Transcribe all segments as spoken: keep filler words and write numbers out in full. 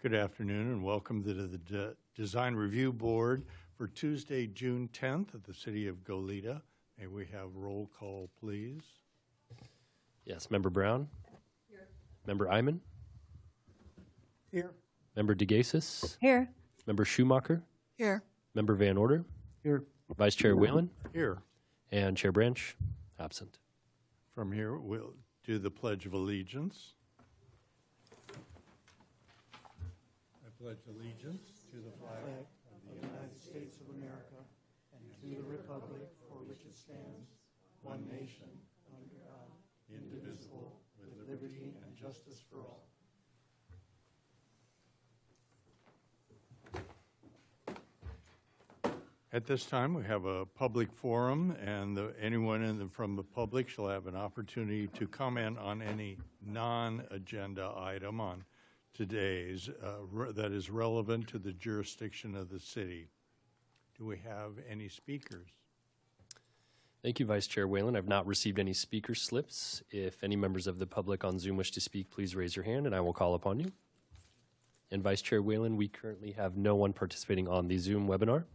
Good afternoon and welcome to the De Design Review Board for Tuesday, June tenth at the City of Goleta. May we have roll call, please? Yes, Member Brown. Here. Member Iman. Here. Member DeGasis. Here. Member Schumacher. Here. Member Van Order. Here. Vice Chair Whalen. Here. And Chair Branch, absent. From here, we'll do the Pledge of Allegiance. I pledge allegiance to the flag of the United States of America and to the republic for which it stands, one nation, under God, indivisible, with liberty and justice for all. At this time, we have a public forum, and the, anyone in the, from the public shall have an opportunity to comment on any non-agenda item on today's uh, re that is relevant to the jurisdiction of the city. Do we have any speakers? Thank you, Vice Chair Whalen. I've not received any speaker slips. If any members of the public on Zoom wish to speak, please raise your hand and I will call upon you. And Vice Chair Whalen, we currently have no one participating on the Zoom webinar.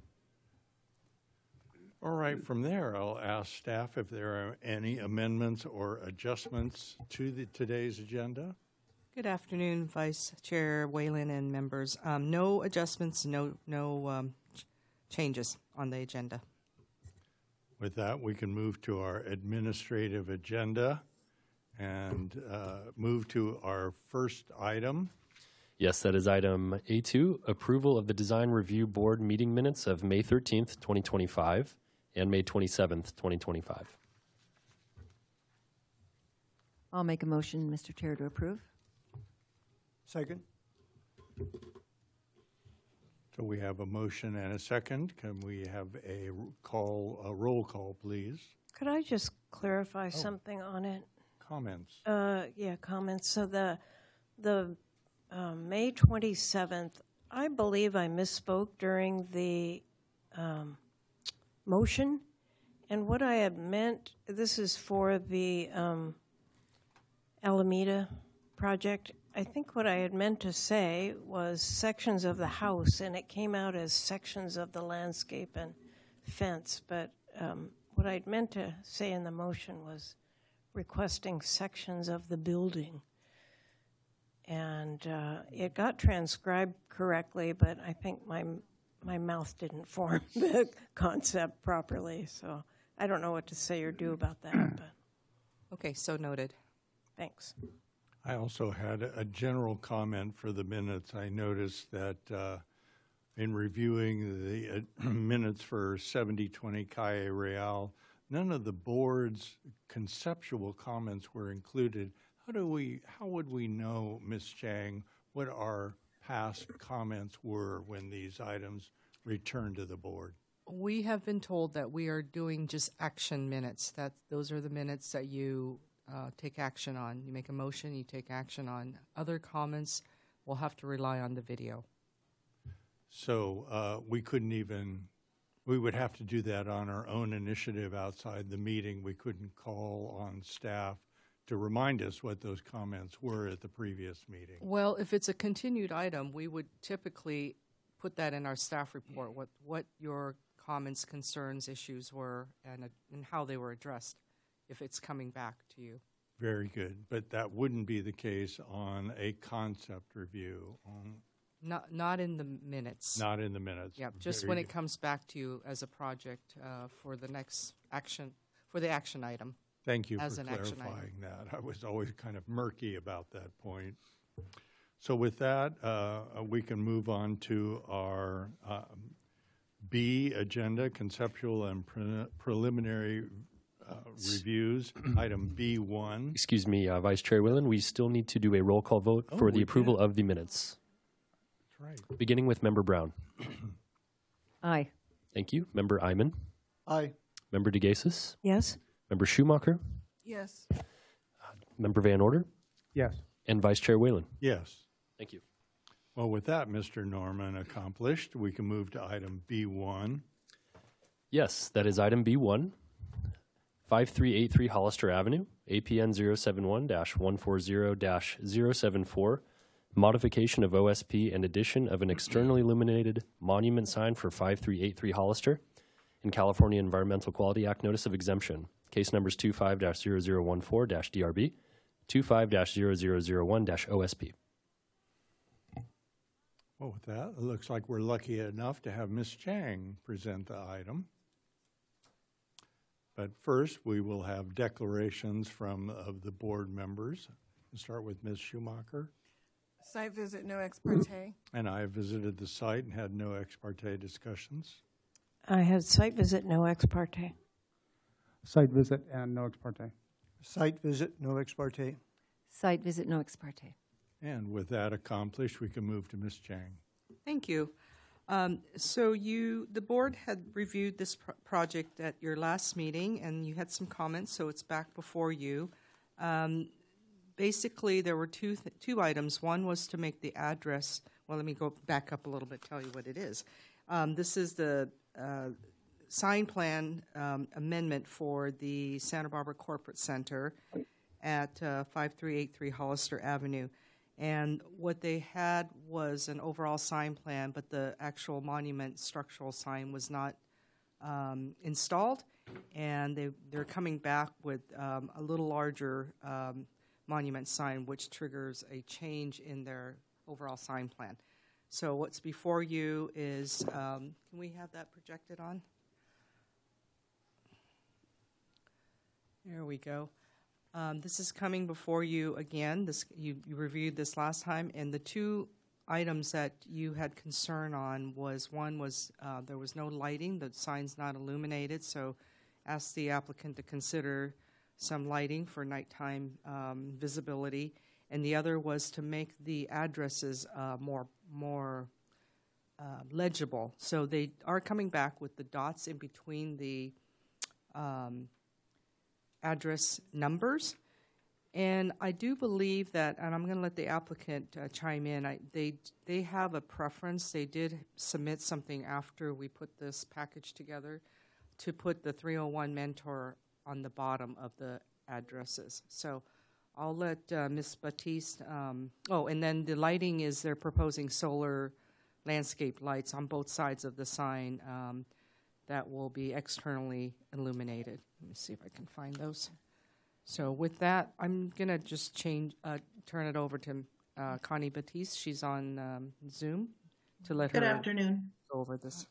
All right, from there, I'll ask staff if there are any amendments or adjustments to the, today's agenda. Good afternoon, Vice Chair Whalen and members. Um, no adjustments, no no um, ch changes on the agenda. With that, we can move to our administrative agenda and uh, move to our first item. Yes, that is item A two, approval of the Design Review Board meeting minutes of May thirteenth, twenty twenty-five and May twenty-seventh, twenty twenty-five. I'll make a motion, Mister Chair, to approve. Second. So we have a motion and a second. Can we have a call, a roll call, please? Could I just clarify oh. something on it? Comments? Uh, yeah, comments. So the the uh, May twenty-seventh, I believe I misspoke during the um, motion, and what I had meant, this is for the um, Alameda project. I think what I had meant to say was sections of the house, and it came out as sections of the landscape and fence, but um, what I'd meant to say in the motion was requesting sections of the building. And uh, it got transcribed correctly, but I think my, my mouth didn't form the concept properly, so I don't know what to say or do about that. But Okay, so noted. Thanks. I also had a general comment for the minutes. I noticed that uh, in reviewing the uh, minutes for seventy twenty Calle Real, none of the board's conceptual comments were included. How do we, how would we know, Miz Chang, what our past comments were when these items returned to the board? We have been told that we are doing just action minutes. That those are the minutes that you uh, take action on. You make a motion, you take action on. Other comments, we'll have to rely on the video. So uh, we couldn't even, we would have to do that on our own initiative outside the meeting. We couldn't call on staff to remind us what those comments were at the previous meeting. Well, if it's a continued item, we would typically put that in our staff report, what, what your comments, concerns, issues were, and, uh, and how they were addressed, if it's coming back to you. Very good. But that wouldn't be the case on a concept review. On Not, not in the minutes. not in the minutes. Yeah, just Very when it good. comes back to you as a project uh, for the next action, for the action item. Thank you as for an action item. clarifying that. I was always kind of murky about that point. So with that, uh, we can move on to our um, B agenda, conceptual and pre preliminary uh, reviews, item B one. Excuse me, uh, Vice Chair Whalen, we still need to do a roll call vote Oh, for the we approval did. of the minutes. That's right. Beginning with Member Brown. Aye. Thank you. Member Iman. Aye. Member DeGasis. Yes? Member Schumacher. Yes. Member Van Order. Yes. And Vice Chair Whalen. Yes. Thank you. Well, with that, Mister Norman accomplished, we can move to item B one. Yes, that is item B one, five three eight three Hollister Avenue, A P N zero seven one dash one four zero dash zero seven four, modification of O S P and addition of an externally illuminated monument sign for five three eight three Hollister in California Environmental Quality Act Notice of Exemption. Case numbers two five dash zero zero one four dash D R B, two five dash zero zero zero one dash O S P. Well, with that, it looks like we're lucky enough to have Miz Chang present the item. But first, we will have declarations from of the board members. We'll start with Miz Schumacher. Site visit, no ex parte. And I visited the site and had no ex parte discussions. I had site visit, no ex parte. Site visit and no ex parte. Site visit, no ex parte. Site visit, no ex parte. And with that accomplished, we can move to Miz Chang. Thank you. Um, so you, the board had reviewed this pro- project at your last meeting, and you had some comments, so it's back before you. Um, basically, there were two th- two items. One was to make the address. Well, let me go back up a little bit, tell you what it is. Um, this is the uh, sign plan um, amendment for the Santa Barbara Corporate Center at uh, five three eight three Hollister Avenue. And what they had was an overall sign plan, but the actual monument structural sign was not um, installed. And they, they're coming back with um, a little larger um, monument sign, which triggers a change in their overall sign plan. So what's before you is, um, can we have that projected on? There we go. Um, this is coming before you again. This you, you reviewed this last time, and the two items that you had concern on was one was uh, there was no lighting, the sign's not illuminated, so asked the applicant to consider some lighting for nighttime um, visibility, and the other was to make the addresses uh, more more uh, legible. So they are coming back with the dots in between the um, address numbers. And I do believe that, and I'm going to let the applicant uh, chime in, I, they they have a preference. They did submit something after we put this package together to put the three oh one Mentor on the bottom of the addresses. So I'll let uh, Miz Batiste, um, oh, and then the lighting is they're proposing solar landscape lights on both sides of the sign um, that will be externally illuminated. Let me see if I can find those. So with that, I'm going to just change, uh, turn it over to uh, Connie Batiste. She's on um, Zoom to let Good her afternoon. go over this.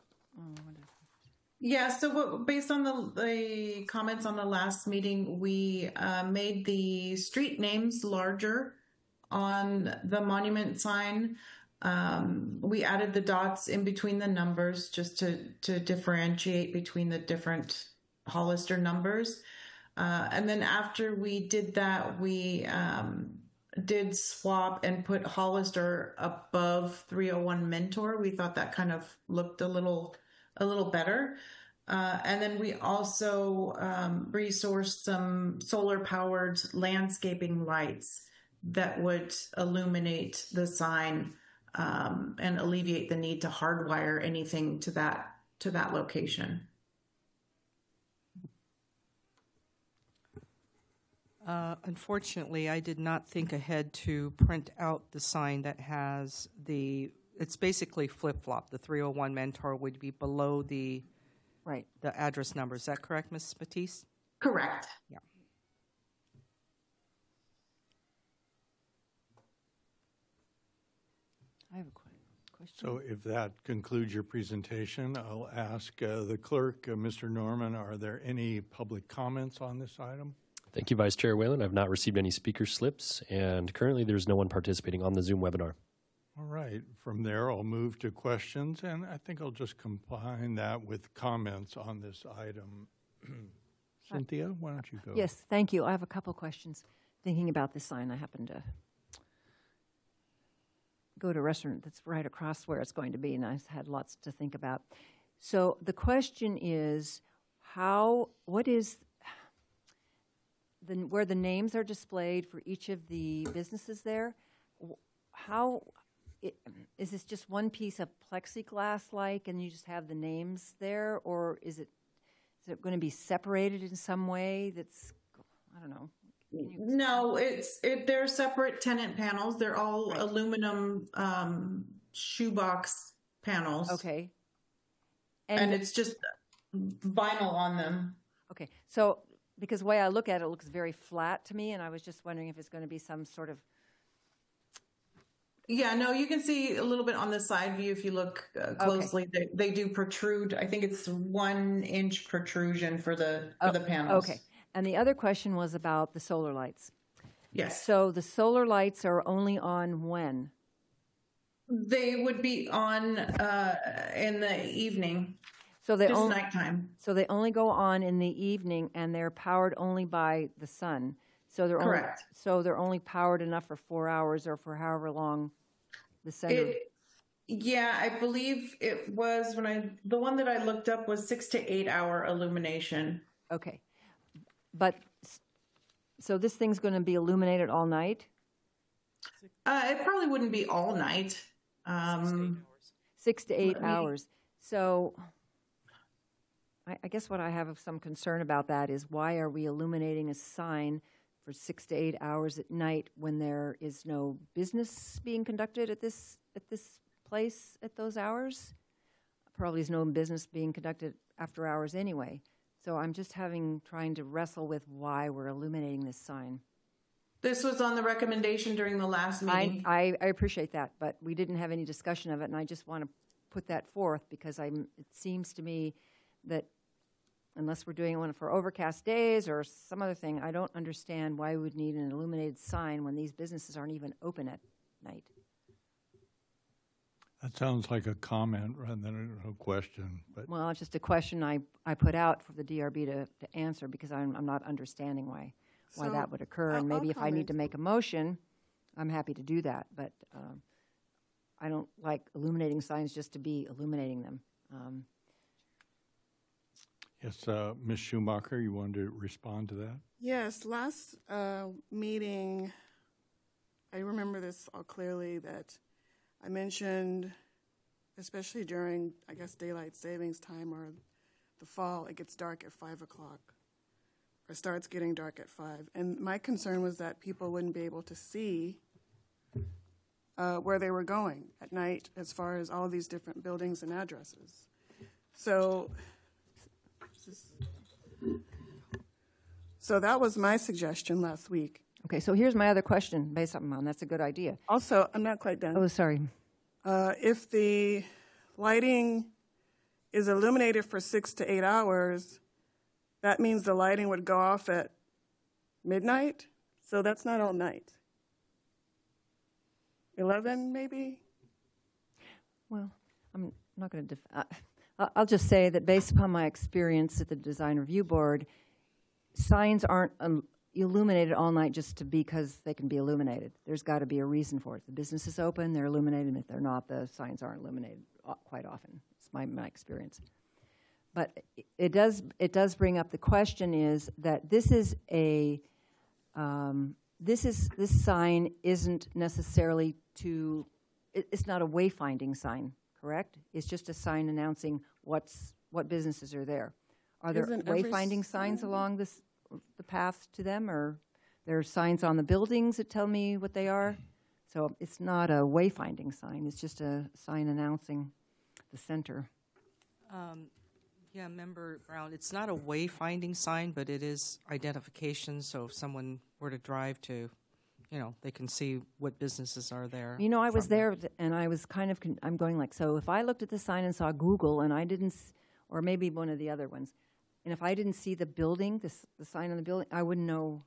Yeah, so what, based on the, the comments on the last meeting, we uh, made the street names larger on the monument sign. Um, we added the dots in between the numbers just to, to differentiate between the different Hollister numbers. Uh, and then after we did that, we um, did swap and put Hollister above three oh one Mentor. We thought that kind of looked a little a little better. Uh, and then we also um, resourced some solar-powered landscaping lights that would illuminate the sign um, and alleviate the need to hardwire anything to that to that location. Uh, unfortunately, I did not think ahead to print out the sign that has the, it's basically flip-flop. The three oh one Mentor would be below the Right. the address number. Is that correct, Miz Batiste? Correct. Yeah. I have a que- question. So if that concludes your presentation, I'll ask uh, the clerk, uh, Mister Norman, are there any public comments on this item? Thank you, Vice Chair Whalen. I've not received any speaker slips, and currently there's no one participating on the Zoom webinar. All right. From there, I'll move to questions, and I think I'll just combine that with comments on this item. Cynthia, why don't you go? Yes, thank you. I have a couple questions. Thinking about this sign, I happen to go to a restaurant that's right across where it's going to be, and I've had lots to think about. So the question is, how, what is, the, where the names are displayed for each of the businesses there, how, it, is this just one piece of plexiglass-like and you just have the names there, or is it, is it going to be separated in some way that's, I don't know. No, it's, it, they're separate tenant panels. They're all aluminum, um, shoebox panels. Okay. And it's just vinyl on them. Okay, so because the way I look at it, it looks very flat to me, and I was just wondering if it's going to be some sort of, Yeah, no, you can see a little bit on the side view if you look uh, closely. They, they do protrude. I think it's one inch protrusion for the for oh, the panels. okay. And the other question was about the solar lights. Yes. So the solar lights are only on when? They would be on uh, in the evening, So they just only, nighttime. so they only go on in the evening, and they're powered only by the sun. So they're only, Correct. so they're only powered enough for four hours or for however long the center. It, yeah, I believe it was when I the one that I looked up was six to eight hour illumination. Okay, but s- so this thing's going to be illuminated all night. Uh, it probably wouldn't be all night. Um, Six to eight Let me- hours. So I, I guess what I have some concern about that is why are we illuminating a sign for six to eight hours at night when there is no business being conducted at this at this place at those hours? Probably is no business being conducted after hours anyway. So I'm just having trying to wrestle with why we're illuminating this sign. this was on the recommendation during the last I, meeting. I, I appreciate that, but we didn't have any discussion of it, and I just want to put that forth because I'm, it seems to me that unless we're doing one for overcast days or some other thing, I don't understand why we would need an illuminated sign when these businesses aren't even open at night. That sounds like a comment rather than a question, but Well, it's just a question I, I put out for the D R B to, to answer because I'm, I'm not understanding why, why So, that would occur. And I'll- maybe I'll if I need to comment. make a motion, I'm happy to do that. But um, I don't like illuminating signs just to be illuminating them. Um, yes, uh, Miz Schumacher, you wanted to respond to that? Yes, last uh, meeting, I remember this all clearly, that I mentioned, especially during, I guess, daylight savings time or the fall, it gets dark at five o'clock, or starts getting dark at five. And my concern was that people wouldn't be able to see uh, where they were going at night as far as all these different buildings and addresses. So, so that was my suggestion last week. Okay, so here's my other question based on that's a good idea. Also, I'm not quite done. Oh, sorry. Uh, if the lighting is illuminated for six to eight hours, that means the lighting would go off at midnight. So that's not all night. eleven, maybe? Well, I'm not going to. Def- uh, I'll just say that based upon my experience at the Design Review Board, signs aren't um, illuminated all night just to because they can be illuminated. There's got to be a reason for it. The business is open, they're illuminated, and if they're not, the signs aren't illuminated uh, quite often. It's my, my experience. But it, it does it does bring up the question is that this is a um, this is this sign isn't necessarily to it, it's not a wayfinding sign, correct? It's just a sign announcing what's what businesses are there. Are there Isn't every wayfinding signs sign- along this the path to them, or there are signs on the buildings that tell me what they are? So it's not a wayfinding sign. It's just a sign announcing the center. Um, yeah, Member Brown, it's not a wayfinding sign, but it is identification. So if someone were to drive to, you know, they can see what businesses are there. You know, I was from there, th- and I was kind of, con- I'm going like, so if I looked at the sign and saw Google, and I didn't, s- or maybe one of the other ones, and if I didn't see the building, this, the sign on the building, I wouldn't know.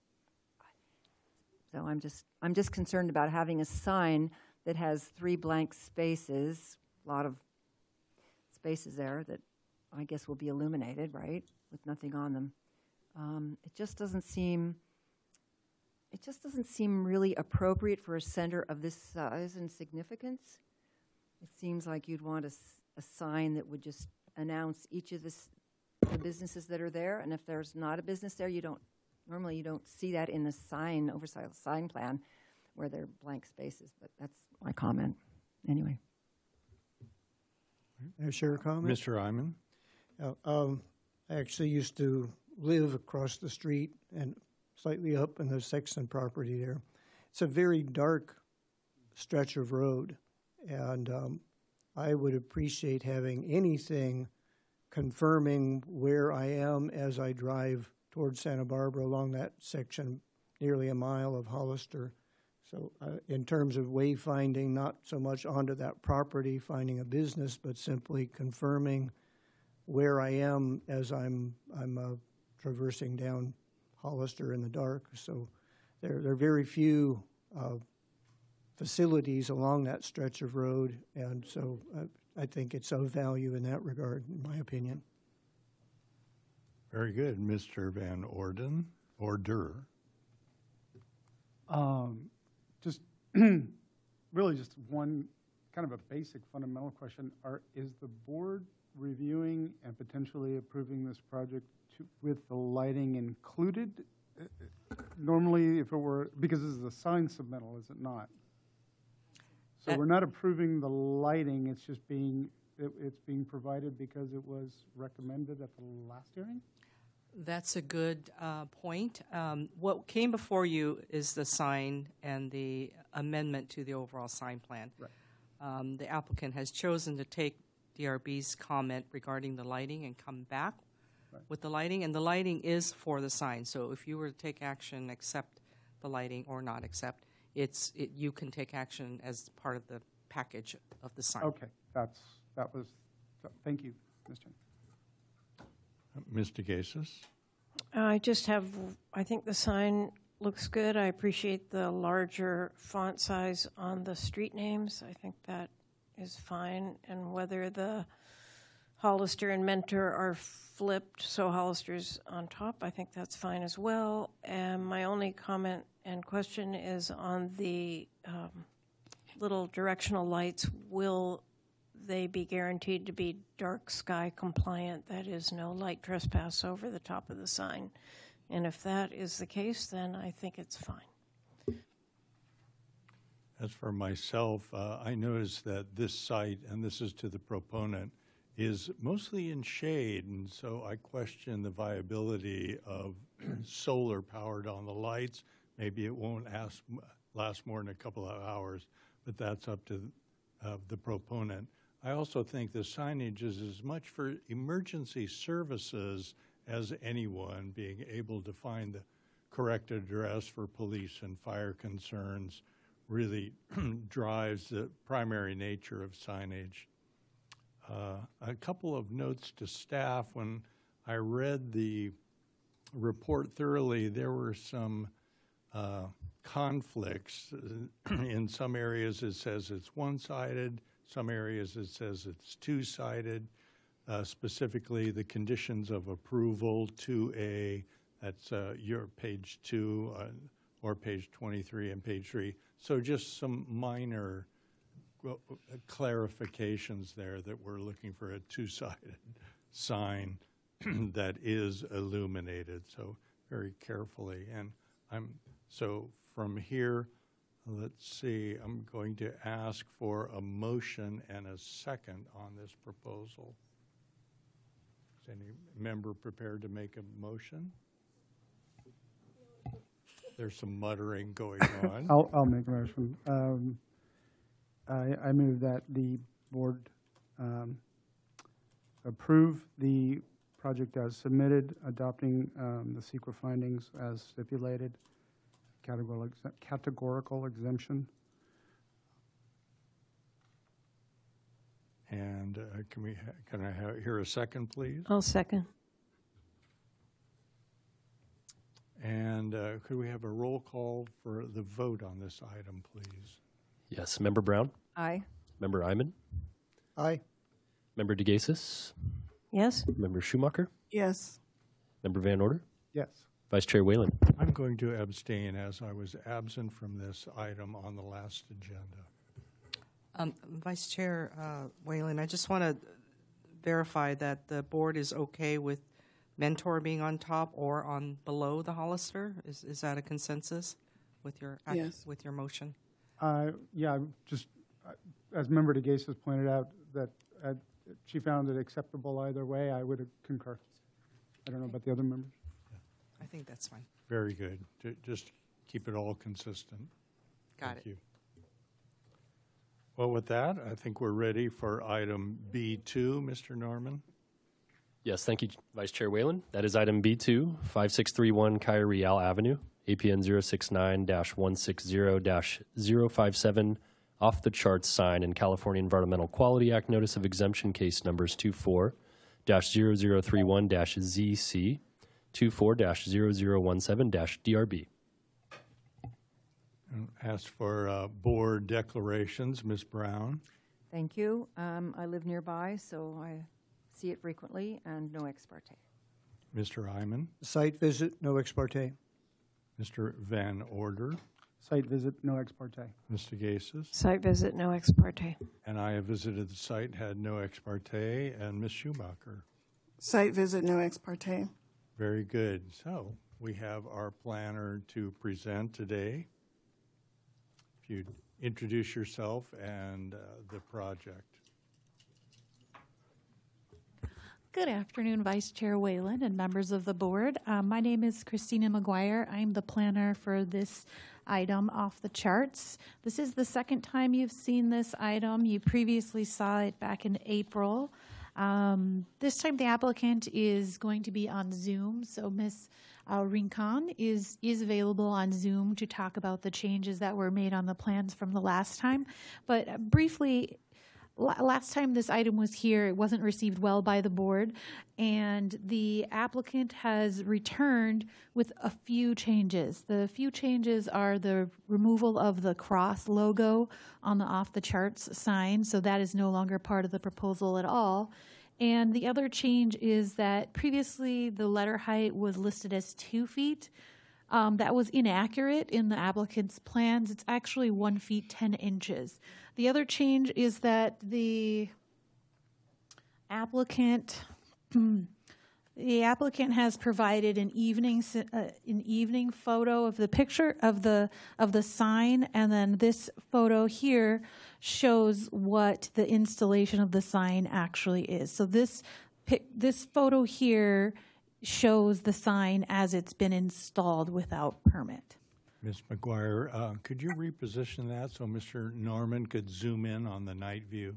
So I'm just, I'm just concerned about having a sign that has three blank spaces, a lot of spaces there that I guess will be illuminated, right, with nothing on them. Um, it just doesn't seem. It just doesn't seem really appropriate for a center of this size and significance. It seems like you'd want a, s- a sign that would just announce each of the, s- the businesses that are there, and if there's not a business there, you don't, normally you don't see that in the sign, oversized sign plan, where there are blank spaces, but that's my comment. Anyway. May I share a comment? Mister Iman? Uh, um, I actually used to live across the street and slightly up in the Sexton property there. It's a very dark stretch of road, and um, I would appreciate having anything confirming where I am as I drive towards Santa Barbara along that section, nearly a mile of Hollister. So uh, in terms of wayfinding, not so much onto that property, finding a business, but simply confirming where I am as I'm I'm uh, traversing down Hollister in the dark. So there, there are very few uh, facilities along that stretch of road, and so uh, I think it's of value in that regard, in my opinion. Very good. Mister Van Orden, Order. Um, just really just one kind of a basic fundamental question. Are, is the board reviewing and potentially approving this project to, with the lighting included? Uh, Normally, if it were, because this is a sign submittal, is it not? So That- we're not approving the lighting, it's just being, it, it's being provided because it was recommended at the last hearing? That's a good uh, point. Um, What came before you is the sign and the amendment to the overall sign plan. Right. Um, The applicant has chosen to take D R B's comment regarding the lighting and come back Right. with the lighting, and the lighting is for the sign. So if you were to take action, accept the lighting or not accept, it's, it- you can take action as part of the package of the sign. Okay, that's, that was, thank you, Mister Mister Gasis? I just have, I think the sign looks good. I appreciate the larger font size on the street names. I think that is fine. And whether the Hollister and Mentor are flipped, so Hollister's on top, I think that's fine as well. And my only comment and question is on the um, little directional lights. Will they be guaranteed to be dark sky compliant? That is, no light trespass over the top of the sign. And if that is the case, then I think it's fine. As for myself, uh, I noticed that this site, and this is to the proponent, is mostly in shade, and so I question the viability of solar powered on the lights. Maybe it won't last, last more than a couple of hours, but that's up to uh, the proponent. I also think the signage is as much for emergency services as anyone being able to find the correct address for police and fire concerns really drives the primary nature of signage. Uh, a couple of notes to staff. When I read the report thoroughly, there were some uh, conflicts. In some areas it says it's one-sided, some areas it says it's two-sided. Uh, specifically, the conditions of approval two A, that's uh, your page two, uh, or page twenty-three and page three. So just some minor well, clarifications there that we're looking for a two-sided sign that is illuminated, so very carefully. And I'm so from here, let's see, I'm going to ask for a motion and a second on this proposal. Is any member prepared to make a motion? There's some muttering going on. I'll, I'll make a motion. Um, I, I move that the board um, approve the project as submitted, adopting um, the C E Q A findings as stipulated, categorical, ex- categorical exemption. And uh, can we, ha- can I ha- hear a second, please? I'll second. And uh, could we have a roll call for the vote on this item, please? Yes. Member Brown? Aye. Member Iman? Aye. Member DeGasis? Yes? Member Schumacher? Yes. Member Van Order? Yes. Vice Chair Whalen? I'm going to abstain as I was absent from this item on the last agenda. Um, Vice Chair uh, Whalen, I just want to verify that the board is okay with Mentor being on top or on below the Hollister. Is is that a consensus with your act- Yes. with your motion? Uh, yeah, just uh, as Member DeGasis has pointed out, that uh, she found it acceptable either way. I would concur. I don't know about the other members. I think that's fine. Very good. Ju- Just keep it all consistent. Got Thank it. you. Well, with that, I think we're ready for item B two, Mister Norman. Yes, thank you, Vice Chair Whalen. That is item B two, five six three one Kaya Real Avenue, A P N zero six nine dash one six zero dash zero five seven, off the charts sign and California Environmental Quality Act notice of exemption case numbers two four dash zero zero three one dash Z C, two four dash zero zero one seven dash D R B. And ask for uh, board declarations. Miz Brown. Thank you. Um, I live nearby, so I see it frequently, and no ex parte. Mister Hyman. Site visit, no ex parte. Mister Van Order. Site visit, no ex parte. Mister Gases. Site visit, no ex parte. And I have visited the site, had no ex parte. And Miz Schumacher. Site visit, no ex parte. Very good. So we have our planner to present today. If you'd introduce yourself and uh, the project. Good afternoon, Vice Chair Whalen and members of the board. Um, my name is Christina McGuire. I'm the planner for this item off the charts. This is the second time you've seen this item. You previously saw it back in April. Um, this time the applicant is going to be on Zoom, so Miz Uh, Rincon is, is available on Zoom to talk about the changes that were made on the plans from the last time. But uh, briefly, la- last time this item was here, it wasn't received well by the board, and the applicant has returned with a few changes. The few changes are the removal of the cross logo on the off-the-charts sign, so that is no longer part of the proposal at all. And the other change is that previously the letter height was listed as two feet. Um, that was inaccurate in the applicant's plans. It's actually one feet, ten inches. The other change is that the applicant, the applicant has provided an evening, si- uh, an evening photo of the picture of the, of the sign, and then this photo here shows what the installation of the sign actually is. So this pic- this photo here shows the sign as it's been installed without permit. Miz McGuire, uh, could you reposition that so Mister Norman could zoom in on the night view?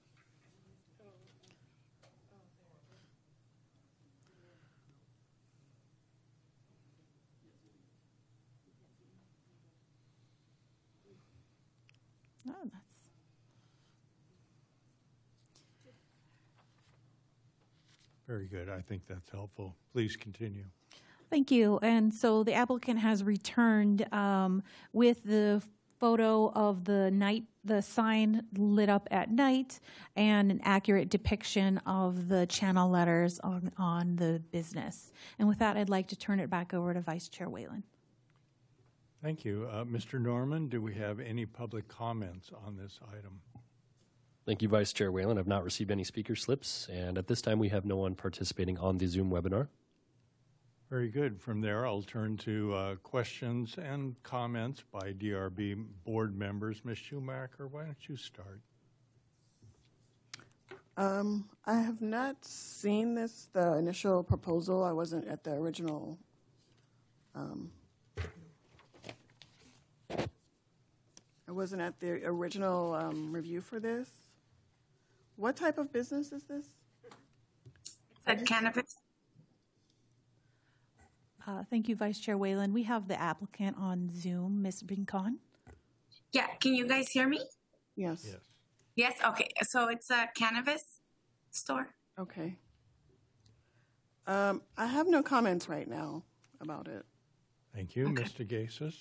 Oh, that's Very good. I think that's helpful. Please continue. Thank you. And so the applicant has returned um, with the photo of the night, the sign lit up at night, and an accurate depiction of the channel letters on, on the business. And with that, I'd like to turn it back over to Vice Chair Whalen. Thank you. Uh, Mister Norman, do we have any public comments on this item? Thank you, Vice Chair Whalen. I've not received any speaker slips, and at this time we have no one participating on the Zoom webinar. Very good. From there, I'll turn to uh, questions and comments by D R B board members. Miz Schumacher, why don't you start? Um, I have not seen this, the initial proposal. I wasn't at the original. Um, I wasn't at the original um, review for this. What type of business is this? A cannabis. Uh, thank you, Vice Chair Whalen. We have the applicant on Zoom, Miz Rincon. Yeah, can you guys hear me? Yes. Yes. Yes, okay. So it's a cannabis store. Okay. Um, I have no comments right now about it. Thank you. Okay. Mister Gasis?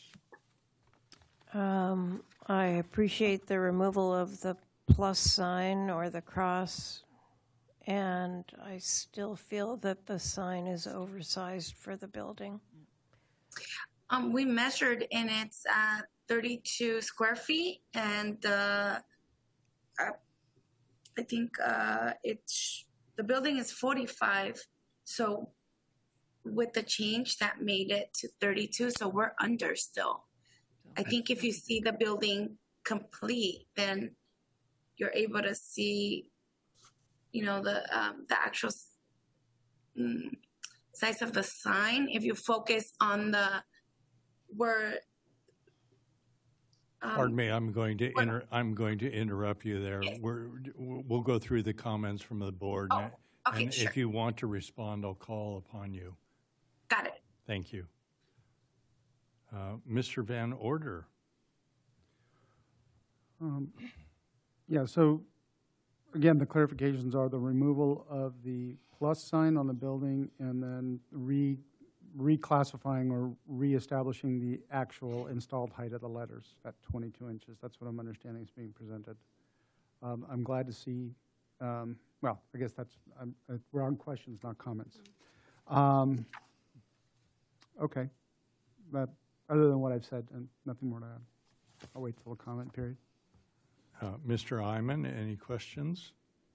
Um, I appreciate the removal of the plus sign or the cross, and I still feel that the sign is oversized for the building. Um, we measured and it's uh, thirty-two square feet, and uh, uh, I think uh, it's the building is forty-five. So with the change, that made it to thirty-two. So we're under still. I think if you see the building complete, then you're able to see, you know, the um, the actual mm, size of the sign. If you focus on the where. Um, Pardon me, I'm going to inter, I'm going to interrupt you there. Yes. We're, we'll go through the comments from the board. Oh, and- okay, And sure. if you want to respond, I'll call upon you. Got it. Thank you. Uh, Mister Van Order. Um, Yeah, so again, the clarifications are the removal of the plus sign on the building and then re, reclassifying or reestablishing the actual installed height of the letters at twenty-two inches. That's what I'm understanding is being presented. Um, I'm glad to see, um, well, I guess that's, I'm, uh, we're on questions, not comments. Um, Okay, but other than what I've said, and nothing more to add. I'll wait till the comment period. Uh, Mister Iman, any questions?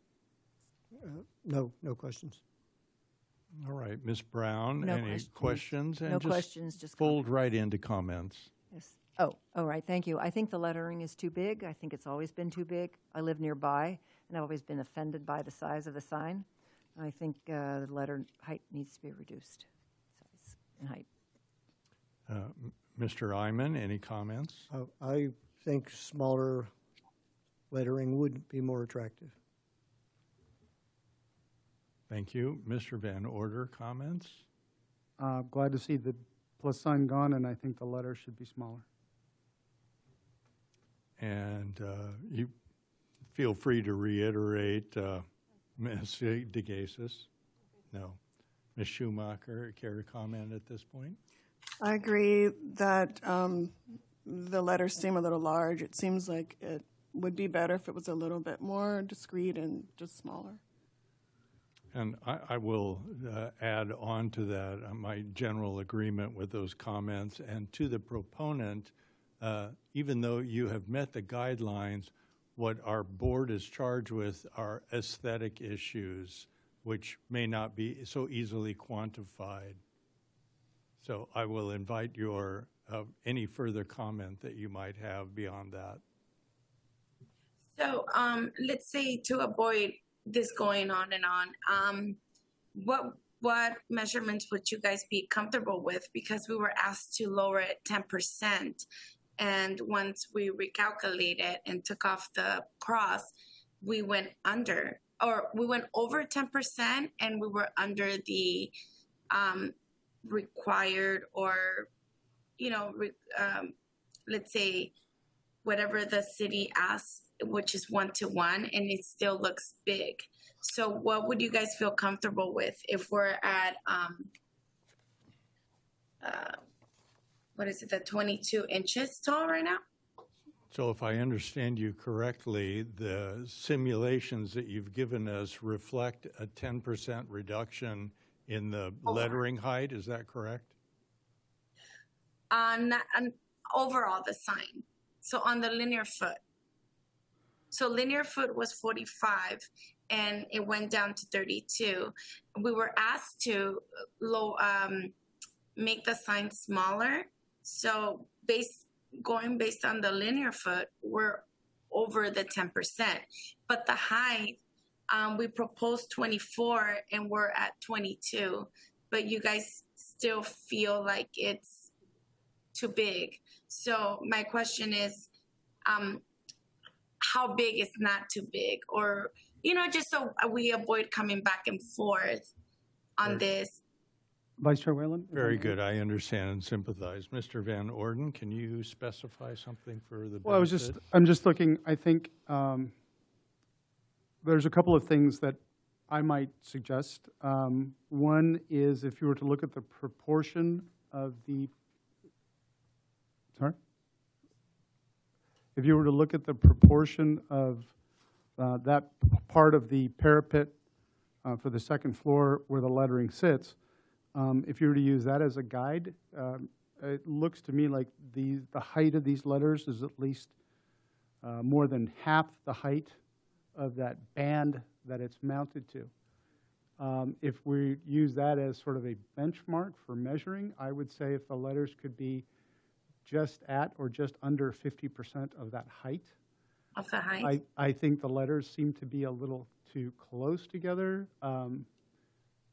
No, no questions. All right, Miz Brown, No any questions. questions? And No just questions, just fold right into comments. Yes. Oh, all right, thank you. I think the lettering is too big. I think it's always been too big. I live nearby, and I've always been offended by the size of the sign. I think uh, the letter height needs to be reduced, size and height. Uh, M- Mister Iman, any comments? Uh, I think smaller lettering would be more attractive. Thank you. Mister Van Order, comments? Uh, Glad to see the plus sign gone, and I think the letter should be smaller. And uh, you feel free to reiterate, uh, Miz DeGasis. No. Miz Schumacher, care to comment at this point? I agree that um, the letters seem a little large. It seems like it would be better if it was a little bit more discreet and just smaller. And I, I will uh, add on to that uh, my general agreement with those comments. And to the proponent, uh, even though you have met the guidelines, what our board is charged with are aesthetic issues, which may not be so easily quantified. So I will invite your uh, any further comment that you might have beyond that. So um, let's say to avoid this going on and on, um, what what measurements would you guys be comfortable with? Because we were asked to lower it ten percent, and once we recalculated and took off the cross, we went under, or we went over ten percent, and we were under the um, required, or you know, re, um, let's say whatever the city asks, which is one to one, and it still looks big. So what would you guys feel comfortable with if we're at, um, uh, what is it, the twenty-two inches tall right now? So if I understand you correctly, the simulations that you've given us reflect a ten percent reduction in the lettering height, is that correct? On, on overall the sign. So on the linear foot. So linear foot was forty-five and it went down to thirty-two. We were asked to low, um, make the sign smaller. So based, going based on the linear foot, we're over the ten percent. But the height, um, we proposed twenty-four and we're at twenty-two. But you guys still feel like it's too big. So my question is, um, how big is not too big? Or, you know, just so we avoid coming back and forth on Right. this. Vice Chair Whalen? Very good, I understand and sympathize. Mister Van Orden, can you specify something for the benefit? Well, I was just, I'm just looking, I think um, there's a couple of things that I might suggest. Um, One is if you were to look at the proportion of the, sorry? If you were to look at the proportion of uh, that p- part of the parapet uh, for the second floor where the lettering sits, um, if you were to use that as a guide, um, it looks to me like the, the height of these letters is at least uh, more than half the height of that band that it's mounted to. Um, if we use that as sort of a benchmark for measuring, I would say if the letters could be just at or just under fifty percent of that height. Of the height? I, I think the letters seem to be a little too close together. Um,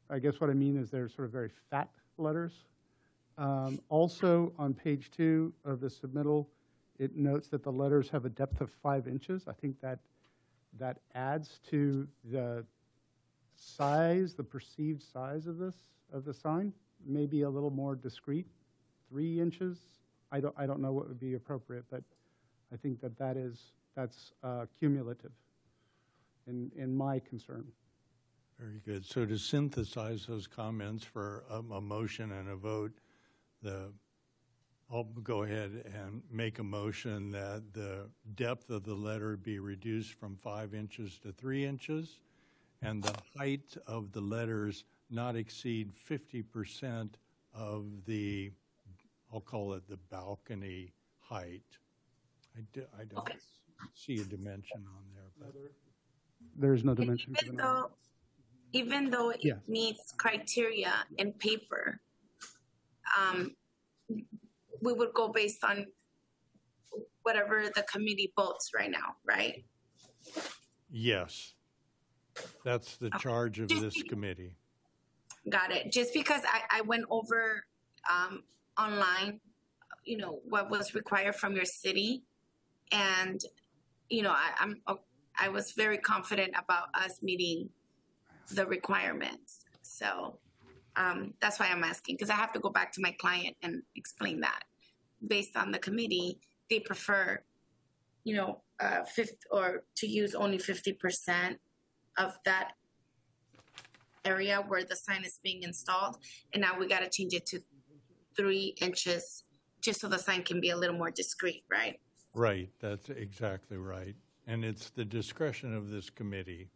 I guess what I mean is they're sort of very fat letters. Um, Also, on page two of the submittal, it notes that the letters have a depth of five inches. I think that that adds to the size, the perceived size of this, of the sign, maybe a little more discreet, three inches. I don't, I don't know what would be appropriate, but I think that that is, that's uh, cumulative in, in my concern. Very good. So to synthesize those comments for a, a motion and a vote, the, I'll go ahead and make a motion that the depth of the letter be reduced from five inches to three inches, and the height of the letters not exceed fifty percent of the, I'll call it the balcony height. I, do, I don't Okay. see a dimension on there, but There is no dimension Even given. though, even though it Yes. meets criteria in paper, um, we would go based on whatever the committee votes right now, right? yes, that's the charge of Just this be- committee. Got it. Just because I, I went over um, online, you know, what was required from your city, and you know, I, I'm I was very confident about us meeting the requirements. So um, that's why I'm asking, because I have to go back to my client and explain that. Based on the committee, they prefer, you know, uh, fifth or to use only fifty percent of that area where the sign is being installed, and now we got to change it to three inches just so the sign can be a little more discreet, right? Right, that's exactly right. And it's the discretion of this committee.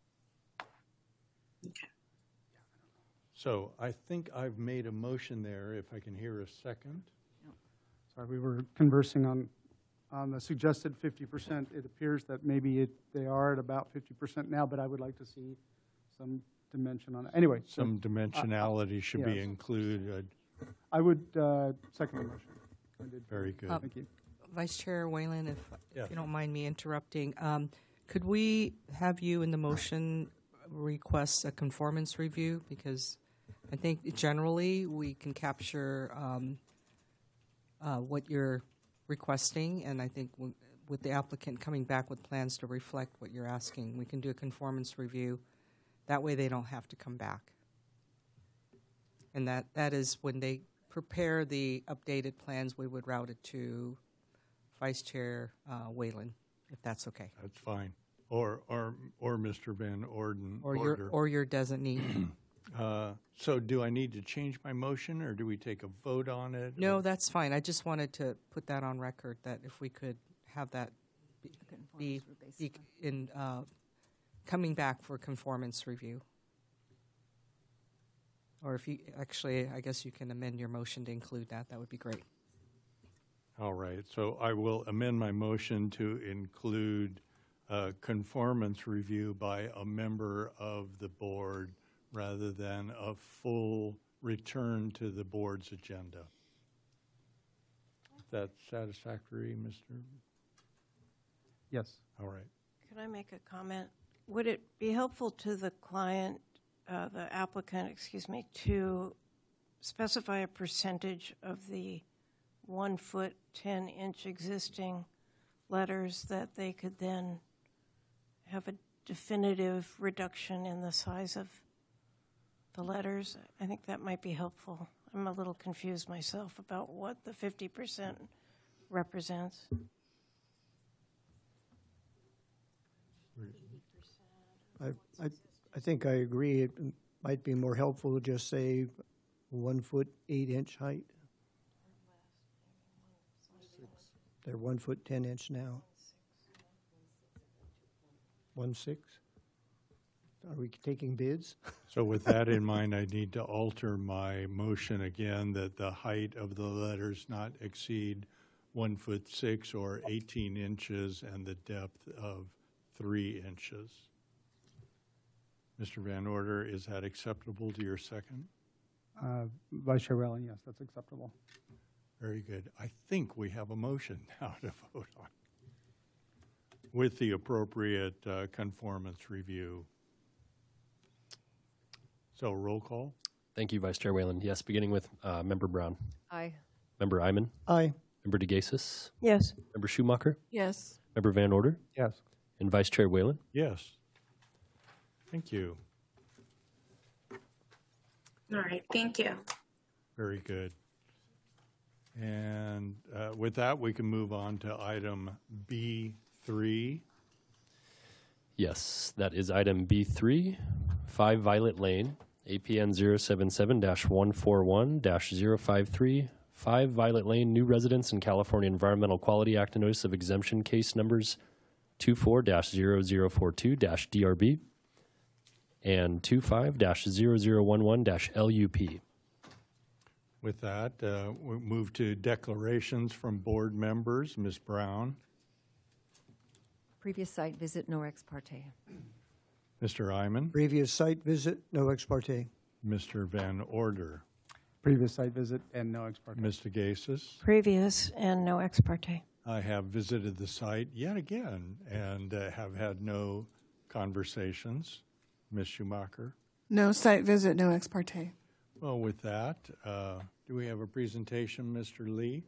Okay. So I think I've made a motion there, if I can hear a second. Sorry, we were conversing on, on the suggested fifty percent. It appears that maybe it, they are at about fifty percent now, but I would like to see some dimension on it. Anyway, so Some dimensionality should be yes. included. I would uh, second the motion. I did. Very good. Uh, Thank you. Vice Chair Whalen, if, Yes. if you don't mind me interrupting, um, could we have you in the motion request a conformance review? Because I think generally we can capture um, uh, what you're requesting, and I think w- with the applicant coming back with plans to reflect what you're asking, we can do a conformance review. That way they don't have to come back. And that, that is when they prepare the updated plans, we would route it to Vice Chair uh, Whalen, if that's okay. That's fine. Or, or, or Mister Van Orden. Or your, or your designee. Uh, So do I need to change my motion, or do we take a vote on it? No, or- that's fine. I just wanted to put that on record, that if we could have that be, be, be in, uh, coming back for conformance review. Or if you, actually, I guess you can amend your motion to include that. That would be great. All right, so I will amend my motion to include a conformance review by a member of the board rather than a full return to the board's agenda. Is that satisfactory, Mister? Yes. All right. Could I make a comment? Would it be helpful to the client, uh, the applicant, excuse me, to specify a percentage of the one foot, ten inch existing letters that they could then have a definitive reduction in the size of the letters? I think that might be helpful. I'm a little confused myself about what the fifty percent represents. I, I, I think I agree. It might be more helpful to just say one foot, eight inch height. They're one foot, ten inch now. One six? Are we taking bids? So with that in mind, I need to alter my motion again that the height of the letters not exceed one foot six or eighteen inches and the depth of three inches. Mister Van Order, is that acceptable to your second? Uh, Vice Chair Whalen, yes, that's acceptable. Very good. I think we have a motion now to vote on with the appropriate uh, conformance review. So roll call? Thank you, Vice Chair Whalen. Yes, beginning with uh, Member Brown. Aye. Member Iman. Aye. Member DeGasis. Yes. Member Schumacher. Yes. Member Van Order. Yes. And Vice Chair Whalen. Yes. Thank you. All right, thank you. Very good. And uh, with that, we can move on to item B three. Yes, that is item B three, five Violet Lane, A P N zero seven seven dash one four one dash zero five three, five Violet Lane, New Residents and California Environmental Quality Act Notice of Exemption case numbers two four dash zero zero four two dash D R B and two five dash zero zero one one dash L U P. With that, uh, we move to declarations from board members. Miz Brown, Previous site visit, no ex parte. Mister Iman, Previous site visit, no ex parte. Mister Van Order, Previous site visit and no ex parte. Mister Gasis. Previous and no ex parte. I have visited the site yet again and uh, have had no conversations. Miz Schumacher. No site visit, no ex parte. Well, with that, uh, do we have a presentation, Mister Lee?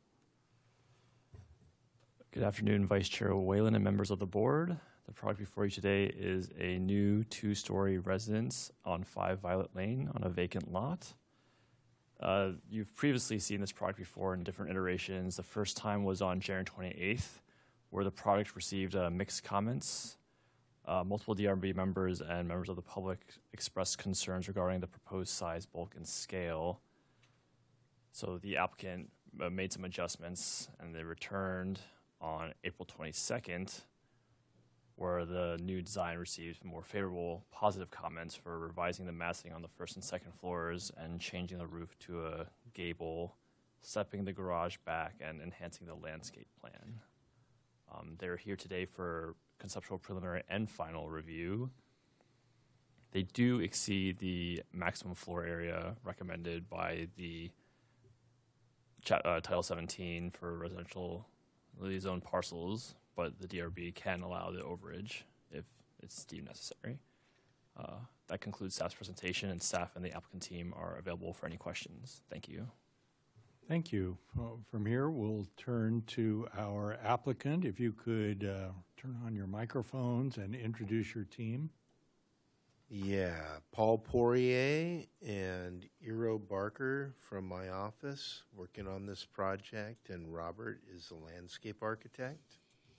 Good afternoon, Vice Chair Whalen and members of the board. The project before you today is a new two-story residence on five Violet Lane on a vacant lot. Uh, you've previously seen this project before in different iterations. The first time was on January twenty-eighth, where the project received uh, mixed comments. Uh, multiple D R B members and members of the public expressed concerns regarding the proposed size, bulk, and scale. So the applicant uh, made some adjustments, and they returned on April twenty-second, where the new design received more favorable, positive comments for revising the massing on the first and second floors and changing the roof to a gable, stepping the garage back, and enhancing the landscape plan. Um, they're here today for conceptual, preliminary, and final review. They do exceed the maximum floor area recommended by the cha- uh, Title seventeen for residential zoned parcels, but the D R B can allow the overage if it's deemed necessary. Uh, that concludes staff's presentation, and staff and the applicant team are available for any questions. Thank you. Thank you. Well, from here, we'll turn to our applicant. If you could uh, turn on your microphones and introduce your team. Yeah, Paul Poirier and Eero Barker from my office working on this project, and Robert is the landscape architect.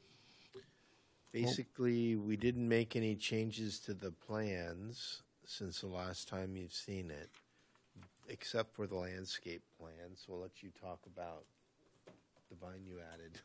Basically, we didn't make any changes to the plans since the last time you've seen it, except for the landscape plan, so I'll let you talk about the vine you added.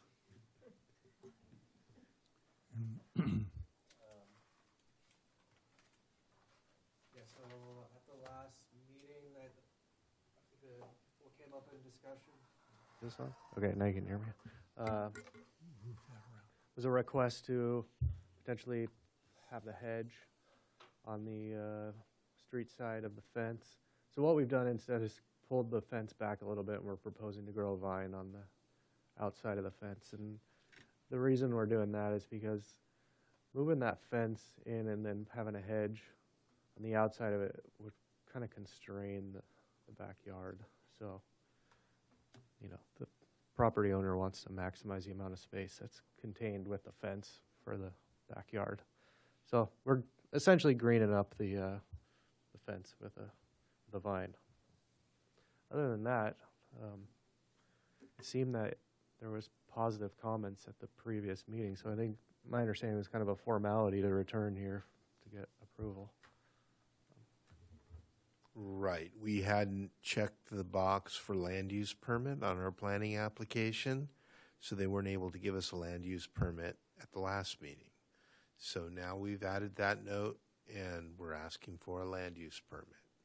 Yeah, so at the last meeting, I th- I think the, what came up in discussion. This one? Okay, now you can hear me. Uh, was a request to potentially have the hedge on the uh, street side of the fence. So what we've done instead is pulled the fence back a little bit, and we're proposing to grow a vine on the outside of the fence. And the reason we're doing that is because moving that fence in and then having a hedge on the outside of it would kind of constrain the, the backyard. So, you know, the property owner wants to maximize the amount of space that's contained with the fence for the backyard. So we're essentially greening up the uh, the fence with a the vine. Other than that, um, it seemed that there was positive comments at the previous meeting, so I think my understanding was kind of a formality to return here to get approval. Right. We hadn't checked the box for land use permit on our planning application, so they weren't able to give us a land use permit at the last meeting. So now we've added that note, and we're asking for a land use permit.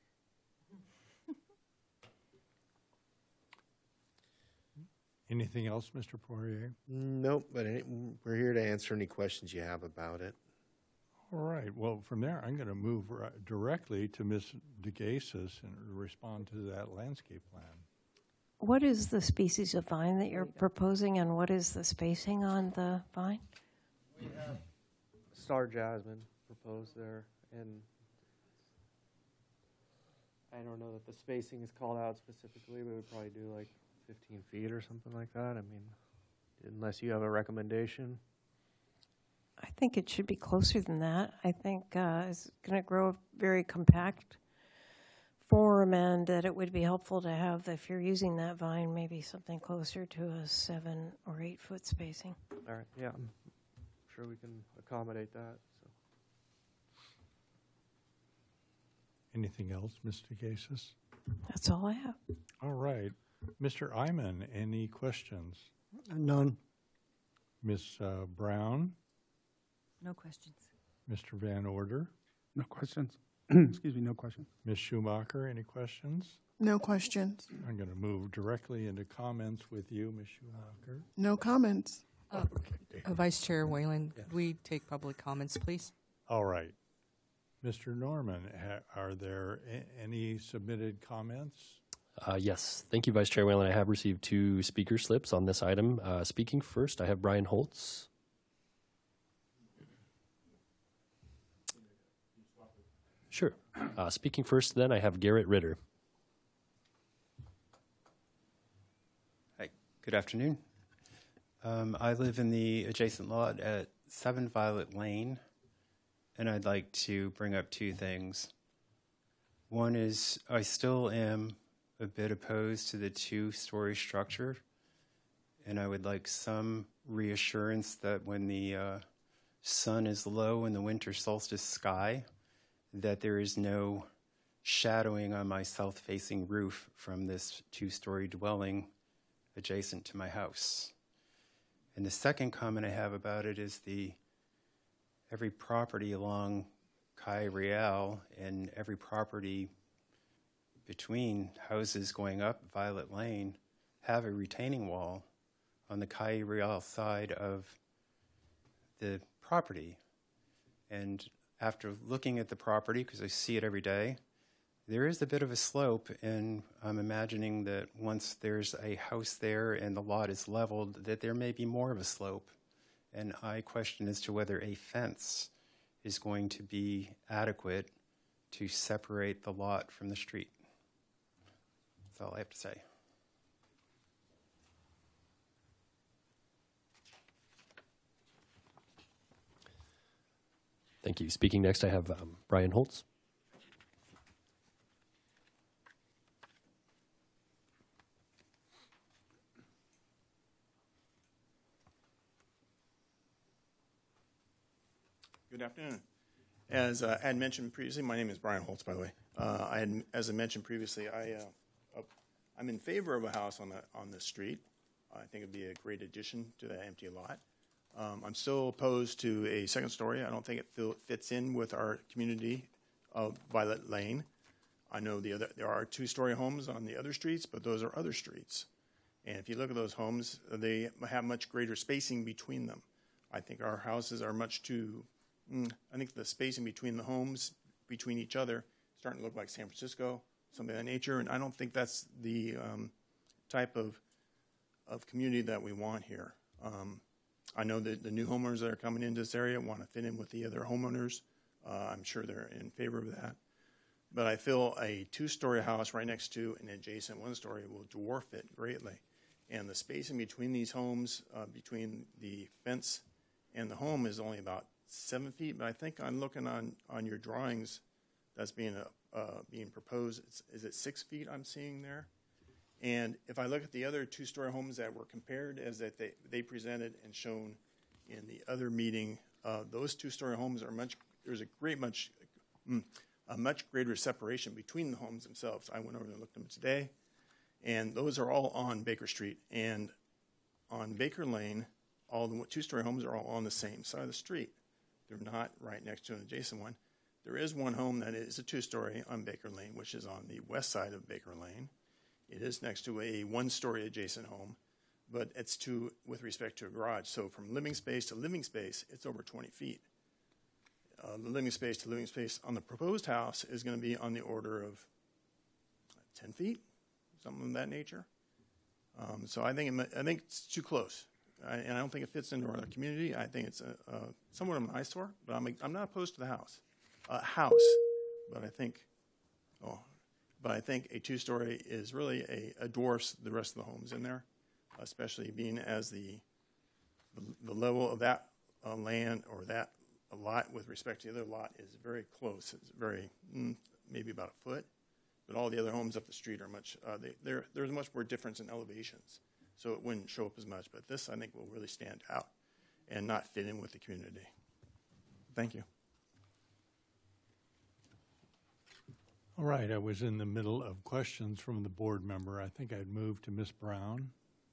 Anything else, Mister Poirier? Nope, but any, we're here to answer any questions you have about it. All right. Well, from there, I'm going to move ri- directly to Miz DeGasis and respond to that landscape plan. What is the species of vine that you're proposing, and what is the spacing on the vine? We have star jasmine proposed there, and I don't know that the spacing is called out specifically, but we'd probably do like fifteen feet or something like that. I mean, unless you have a recommendation. I think it should be closer than that. I think uh, it's going to grow very compact form, and that it would be helpful to have, if you're using that vine, maybe something closer to a seven or eight foot spacing. All right, yeah, I'm sure we can accommodate that. So. Anything else, Mister Gasis? That's all I have. All right. Mister Iman, any questions? None. Miz Uh, Brown? No questions. Mister Van Order? No questions. Excuse me, no questions. Miz Schumacher, any questions? No questions. I'm going to move directly into comments with you, Miz Schumacher. No comments. Uh, uh, Vice Chair Whalen, could we take public comments, please? All right. Mister Norman, ha- are there a- any submitted comments? Uh, yes. Thank you, Vice Chair Whalen. I have received two speaker slips on this item. Uh, speaking first, I have Brian Holtz. Sure. Uh, speaking first, then, I have Garrett Ritter. Hi, good afternoon. Um, I live in the adjacent lot at seven Violet Lane, and I'd like to bring up two things. One is I still am a bit opposed to the two-story structure, and I would like some reassurance that when the uh, sun is low in the winter solstice sky, that there is no shadowing on my south-facing roof from this two-story dwelling adjacent to my house. And the second comment I have about it is the every property along Calle Real and every property between houses going up Violet Lane have a retaining wall on the Calle Real side of the property. And after looking at the property, because I see it every day, there is a bit of a slope, and I'm imagining that once there's a house there and the lot is leveled, that there may be more of a slope. And I question as to whether a fence is going to be adequate to separate the lot from the street. That's all I have to say. Thank you. Speaking next, I have um, Brian Holtz. Good afternoon. As uh, I had mentioned previously, my name is Brian Holtz, by the way. Uh, I had, as I mentioned previously, I, uh, uh, I'm in favor of a house on the on the street. I think it'd be a great addition to that empty lot. Um, I'm still opposed to a second story. I don't think it feel, fits in with our community of Violet Lane. I know the other there are two-story homes on the other streets, but those are other streets. And if you look at those homes, they have much greater spacing between them. I think our houses are much too. Mm, I think the spacing between the homes, between each other, is starting to look like San Francisco, something of that nature. And I don't think that's the um, type of of community that we want here. Um, I know that the new homeowners that are coming into this area want to fit in with the other homeowners. Uh, I'm sure they're in favor of that. But I feel a two-story house right next to an adjacent one-story will dwarf it greatly. And the spacing between these homes, uh, between the fence and the home, is only about seven feet. But I think I'm looking on, on your drawings that's being uh, uh, being proposed. It's, is it six feet I'm seeing there? And if I look at the other two-story homes that were compared as that they, they presented and shown in the other meeting, uh, those two-story homes are much, there's a great much, mm, a much greater separation between the homes themselves. I went over and looked at them today, and those are all on Baker Street. And on Baker Lane, all the two-story homes are all on the same side of the street. They're not right next to an adjacent one. There is one home that is a two-story on Baker Lane, which is on the west side of Baker Lane. It is next to a one-story adjacent home, but it's to with respect to a garage. So from living space to living space, it's over twenty feet. Uh, the living space to living space on the proposed house is going to be on the order of ten feet, something of that nature. Um, so I think it, I think it's too close, I, and I don't think it fits into our community. I think it's a, a somewhat of an eyesore, but I'm I'm not opposed to the house, uh, house, but I think oh. but I think a two-story is really a, a dwarfs the rest of the homes in there, especially being as the the, the level of that uh, land or that lot with respect to the other lot is very close. It's very mm, maybe about a foot, but all the other homes up the street are much. Uh, they, there's much more difference in elevations, so it wouldn't show up as much. But this, I think, will really stand out and not fit in with the community. Thank you. All right, I was in the middle of questions from the board member. I think I'd move to Miz Brown.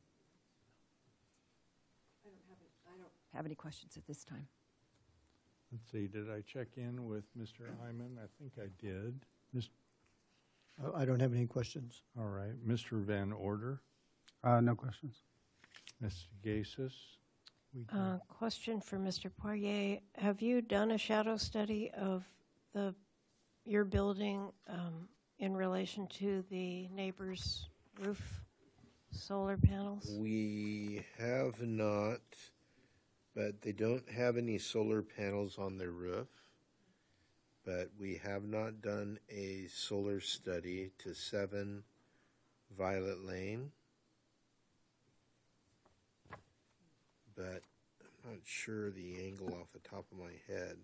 I don't have, I don't have any questions at this time. Let's see, did I check in with Mister Hyman? I think I did. Mis- I don't have any questions. All right, Mister Van Order, Uh, no questions. Mister Gasis. We do. Uh, question for Mister Poirier. Have you done a shadow study of the your building um, in relation to the neighbor's roof solar panels? We have not, but they don't have any solar panels on their roof. But we have not done a solar study to seven Violet Lane. But I'm not sure the angle off the top of my head.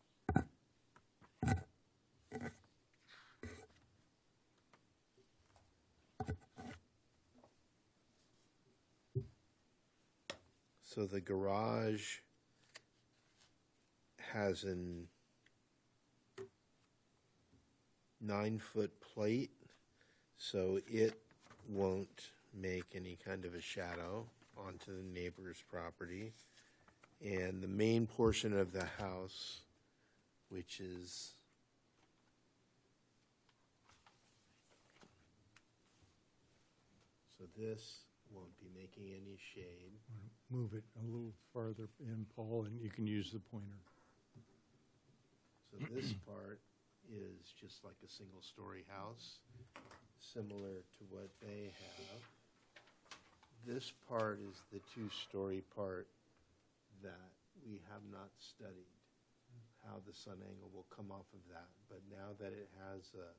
So the garage has an nine-foot plate, so it won't make any kind of a shadow onto the neighbor's property. And the main portion of the house, which is so this won't be making any shade. Move it a little farther in, Paul, and you can use the pointer. So this part is just like a single-story house, similar to what they have. This part is the two-story part that we have not studied, how the sun angle will come off of that. But now that it has a,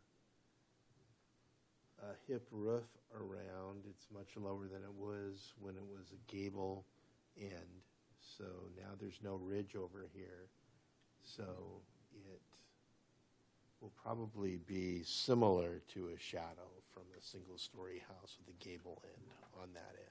a hip roof around, it's much lower than it was when it was a gable end. So now there's no ridge over here. So it will probably be similar to a shadow from a single-story house with a gable end on that end.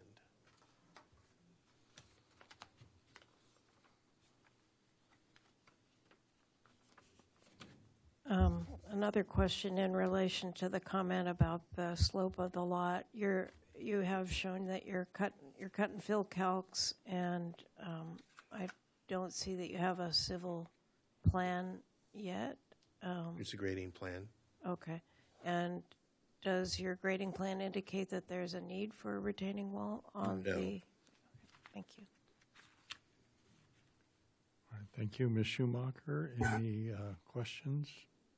Um, another question in relation to the comment about the slope of the lot. You're, you have shown that you're cut, you're cut and fill calcs, and um, I don't see that you have a civil plan yet. Um, It's a grading plan. okay. And does your grading plan indicate that there's a need for a retaining wall on No. the? Thank you. All right, thank you. Miz Schumacher, any uh, questions?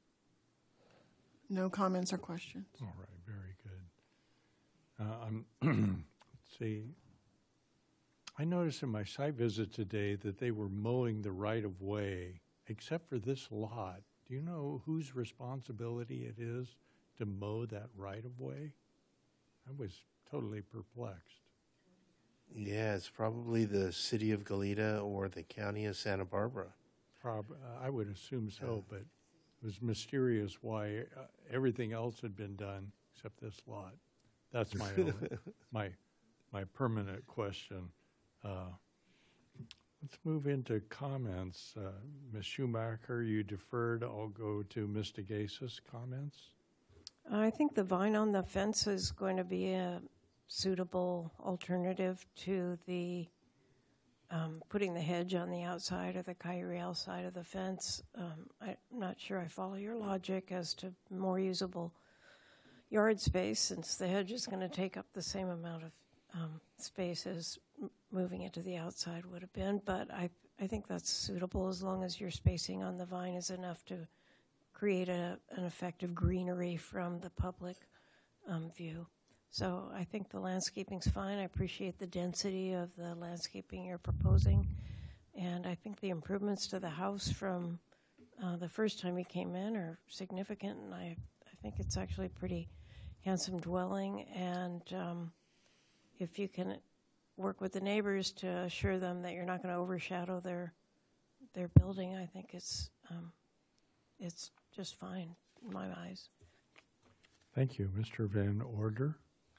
No comments or questions. All right, very good. Uh, I'm, let's see. I noticed in my site visit today that they were mowing the right-of-way, except for this lot. Do you know whose responsibility it is to mow that right-of-way? I was totally perplexed. Yeah, it's probably the city of Goleta or the county of Santa Barbara. Prob- uh, I would assume so, but it was mysterious why uh, everything else had been done except this lot. That's my only, my my permanent question. Uh, let's move into comments. Uh, Miz Schumacher, you deferred. I'll go to Mister Gasis. Comments? I think the vine on the fence is going to be a suitable alternative to the um, putting the hedge on the outside or the Kyriel side of the fence. Um, I'm not sure I follow your logic as to more usable yard space, since the hedge is going to take up the same amount of um, space as m- moving it to the outside would have been. But I, I think that's suitable as long as your spacing on the vine is enough to create a, an effective greenery from the public um, view. So I think the landscaping's fine. I appreciate the density of the landscaping you're proposing. And I think the improvements to the house from uh, the first time you came in are significant, and I, I think it's actually a pretty handsome dwelling, and um, if you can work with the neighbors to assure them that you're not going to overshadow their their building, I think it's um, it's just fine in my eyes. Thank you. Mister Van Order?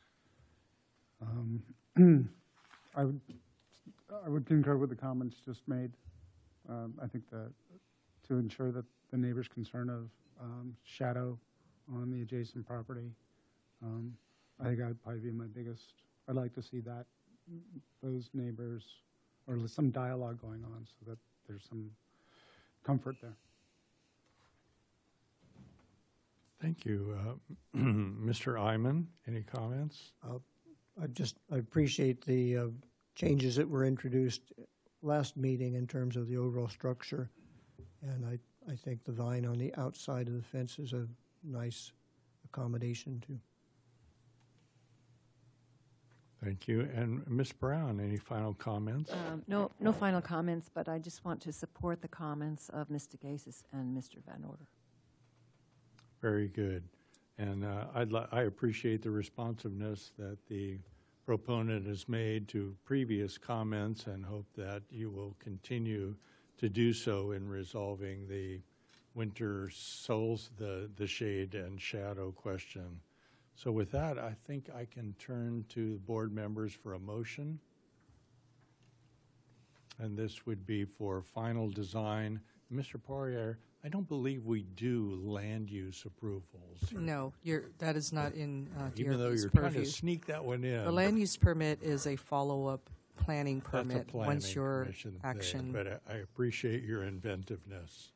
Um, I would I would concur with the comments just made. Um, I think that to ensure that the neighbor's concern of um, shadow on the adjacent property, um, I think I'd probably be my biggest. I'd like to see that those neighbors or some dialogue going on so that there's some comfort there. Thank you. Uh, Mister Iman, any comments? Uh, I just I appreciate the uh, changes that were introduced last meeting in terms of the overall structure, and I, I think the vine on the outside of the fence is a nice accommodation too. Thank you. And Miz Brown, any final comments? Um, no, no final comments, but I just want to support the comments of Mister Gasis and Mister Van Order. Very good. And uh, I'd li- I appreciate the responsiveness that the proponent has made to previous comments and hope that you will continue to do so in resolving the winter souls, the, the shade and shadow question. So with that, I think I can turn to board members for a motion. And this would be for final design. Mister Poirier, I don't believe we do land use approvals. No, you're, that is not in uh, Even though DRB's you're purview. trying to sneak that one in. The land use permit is a follow-up planning That's a permit planning once your commission thing, action. But I I appreciate your inventiveness.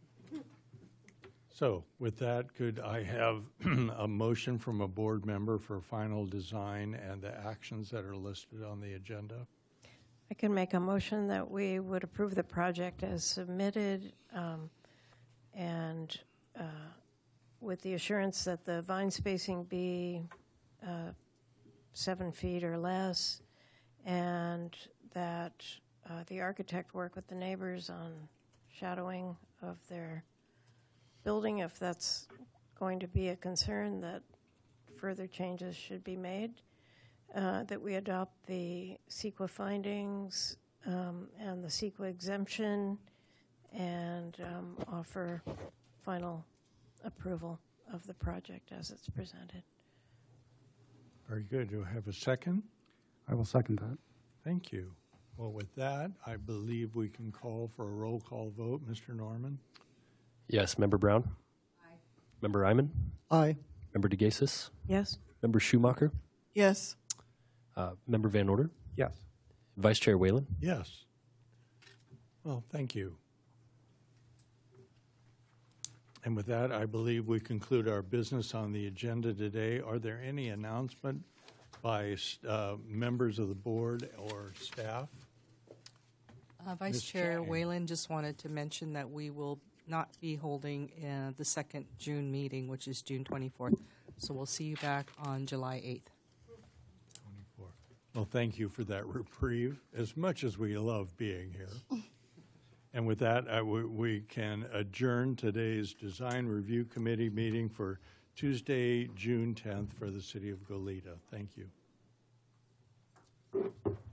So with that, could I have a motion from a board member for final design and the actions that are listed on the agenda? I can make a motion that we would approve the project as submitted, um, and uh, with the assurance that the vine spacing be uh, seven feet or less, and that uh, the architect work with the neighbors on shadowing of their building, if that's going to be a concern, that further changes should be made. Uh, that we adopt the CEQA findings um, and the CEQA exemption, and um, offer final approval of the project as it's presented. Very good. Do I have a second? I will second that. Thank you. Well, with that, I believe we can call for a roll call vote. Mister Norman? Yes. Member Brown? Aye. Member Iman? Aye. Member DeGasis? Yes. Member Schumacher? Yes. Uh, Member Van Order? Yes. Vice Chair Whalen? Yes. Well, thank you. And with that, I believe we conclude our business on the agenda today. Are there any announcement by uh, members of the board or staff? Uh, Vice Miz Chair Chang. Whalen just wanted to mention that we will not be holding uh, the second June meeting, which is June twenty-fourth. So we'll see you back on July eighth. twenty-four. Well, thank you for that reprieve, as much as we love being here. And with that, I w- we can adjourn today's Design Review Committee meeting for Tuesday, June tenth for the City of Goleta. Thank you.